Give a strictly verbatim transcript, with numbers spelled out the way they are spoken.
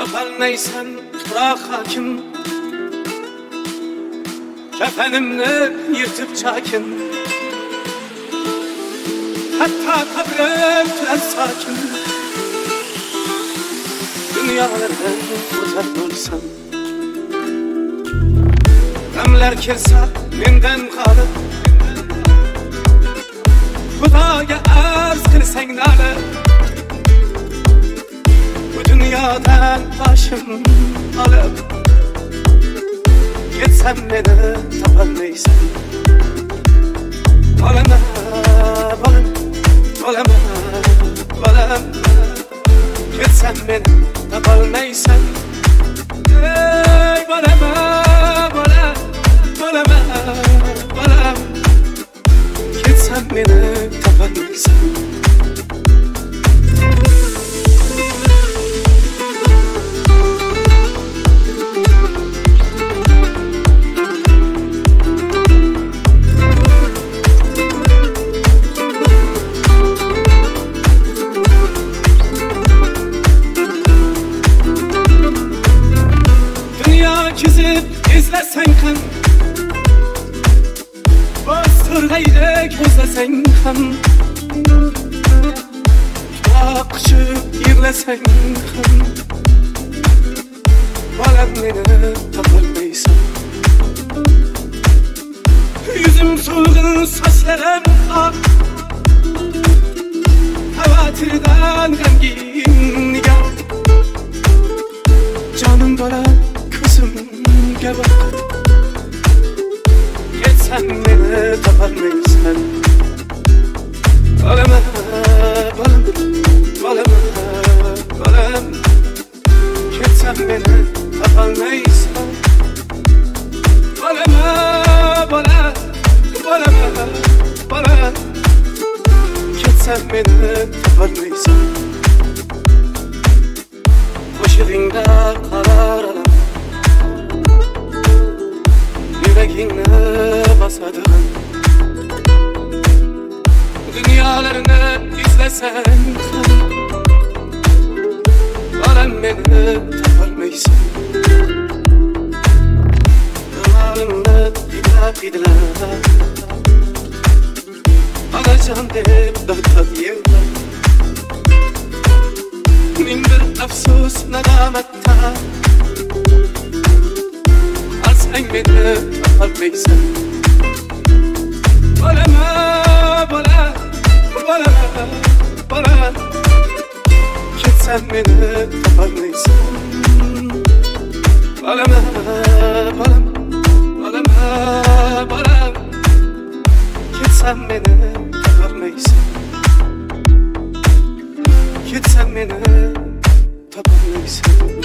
Tapalmaysan tuproq hokim, kafenimni yirtib chakin, hatta qabrim turar sokin. Dunyolardan o'tar bo'lsam, g'amlar kelsa mendan qolib, Xudoga arz qilsang nali, bu dunyodan boshim olib, ketsam meni topolmaysan. Bolaman, bolam, bolaman, bolam, ketsam meni topolmaysan. Ey bolaman, bolam, bolaman, bolam, ketsam meni topolmaysan. İzlesen kan, bastırgaydık özlesen kan, akışıp yerlesen kan, balam meni tapolmaysan. Yüzüm soğuğun saçlarım ak, havatirden gangin nigar, canım bana kızım bak, ketsam meni topolmaysan. Bolaman, bolam, bolaman, bolam, ketsam meni topolmaysan. Bolaman, bolam, bolaman, bolam, ketsam meni topolmaysan. Qo'shig'ingda qarar olam, yuragingni bosadigan, dunyolarni izlasang ham, bolam meni topolmaysan. Yo'llarimni hidlab hidlab, onajon deb dodlab yig'lab, ming bir afsus nadomatda, alsang meni topolmaysan. Bolaman, bolam, bolaman, bolam, ketsam meni topolmaysan. Bolaman, bolam, bolaman, bolam, ketsam meni topolmaysan. Ketsam meni topolmaysan.